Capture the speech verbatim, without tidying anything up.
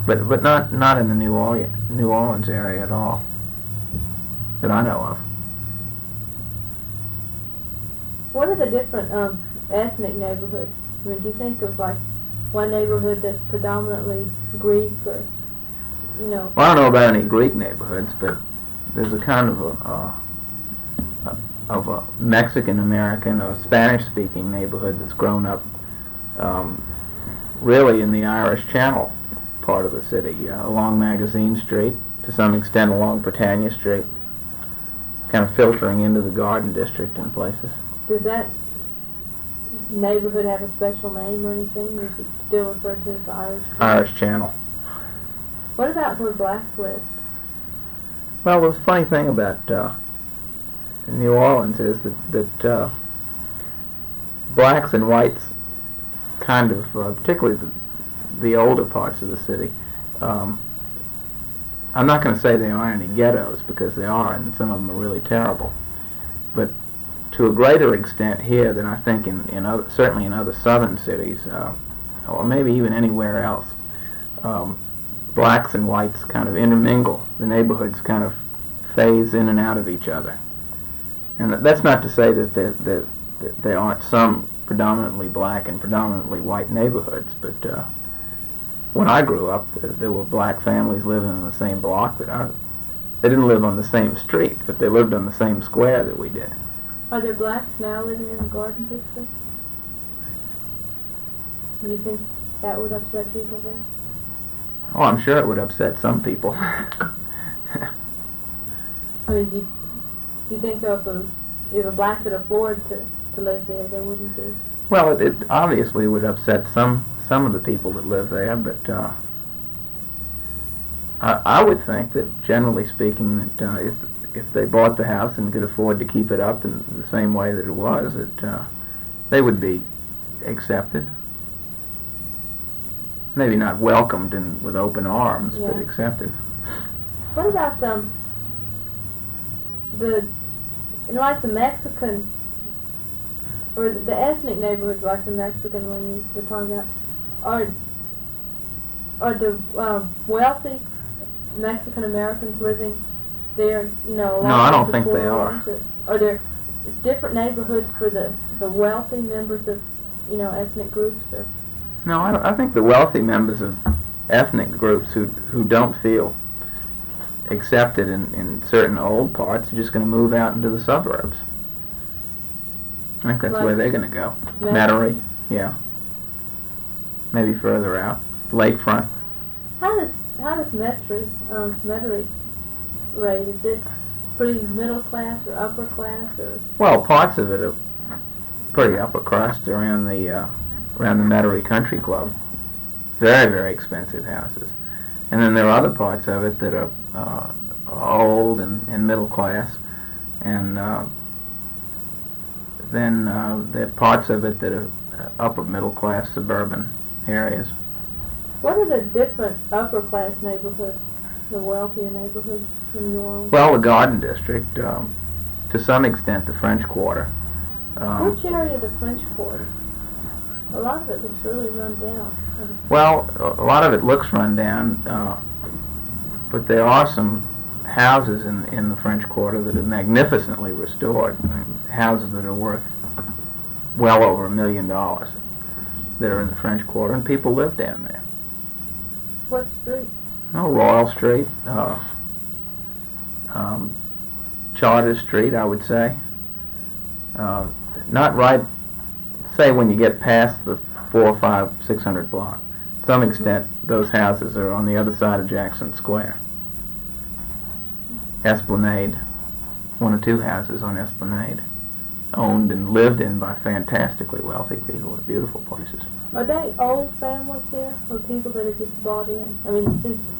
but but not not in the New Orleans New Orleans area at all that I know of. What are the different um, ethnic neighborhoods? I mean, do you think of like one neighborhood that's predominantly Greek, or you know? Well, I don't know about any Greek neighborhoods, but there's a kind of a, uh, a of a Mexican American or Spanish speaking neighborhood that's grown up um, really in the Irish Channel part of the city, uh, along Magazine Street, to some extent along Britannia Street, kind of filtering into the Garden District in places. Does that neighborhood have a special name or anything, or is it still referred to as the Irish Channel? Irish Channel. What about where blacks live? Well, the funny thing about uh, New Orleans is that, that uh, blacks and whites kind of, uh, particularly the, the older parts of the city, um, I'm not going to say there aren't any ghettos, because there are, and some of them are really terrible, but to a greater extent here than I think in, in other, certainly in other southern cities, uh, or maybe even anywhere else, um, blacks and whites kind of intermingle. The neighborhoods kind of phase in and out of each other. And that's not to say that there, that, that there aren't some predominantly black and predominantly white neighborhoods, but uh, when I grew up, there, there were black families living in the same block that I, they didn't live on the same street, but they lived on the same square that we did. Are there blacks now living in the Garden District? Do you think that would upset people there? Oh, I'm sure it would upset some people. I mean, do you, do you think so if a, if a black could afford to, to live there, there wouldn't be? Well, it, it obviously would upset some some of the people that live there, but uh, I, I would think that, generally speaking, that uh, if if they bought the house and could afford to keep it up in the same way that it was, that uh, they would be accepted. Maybe not welcomed and with open arms, yeah. but accepted. What about um, the, and like the Mexican, or the ethnic neighborhoods like the Mexican one you were talking about, are, are the uh, wealthy Mexican Americans living there, you know, along No, I don't the think they corridors, are. Or are there different neighborhoods for the, the wealthy members of, you know, ethnic groups? Or? No, I, don't, I think the wealthy members of ethnic groups who who don't feel accepted in, in certain old parts are just going to move out into the suburbs. I think that's Like where they're going to go. Metairie? Metairie, yeah. Maybe further out. Lakefront. How does how does Metairie um, Metairie rate? Is it pretty middle class or upper class, or? Well, parts of it are pretty upper crust around the uh, around the Metairie Country Club. Very, very expensive houses. And then there are other parts of it that are uh, old and, and middle class, and uh, then uh, there are parts of it that are uh, upper middle class suburban areas. What are the different upper class neighborhoods, the wealthier neighborhoods in New Orleans? Well, the Garden District, um, to some extent the French Quarter. Um, Which area of the French Quarter? A lot of it looks really run down. Well, a lot of it looks run down, uh, but there are some houses in in the French Quarter that are magnificently restored. I mean, houses that are worth well over a million dollars that are in the French Quarter, and people live down there. What street? Oh, Royal Street, uh, um, Charter Street, I would say. Uh, not right. Say when you get past the four, five, six hundred block. To some extent, those houses are on the other side of Jackson Square. Esplanade, one or two houses on Esplanade, owned and lived in by fantastically wealthy people with beautiful places. Are they old families there, or people that have just bought in? I mean, since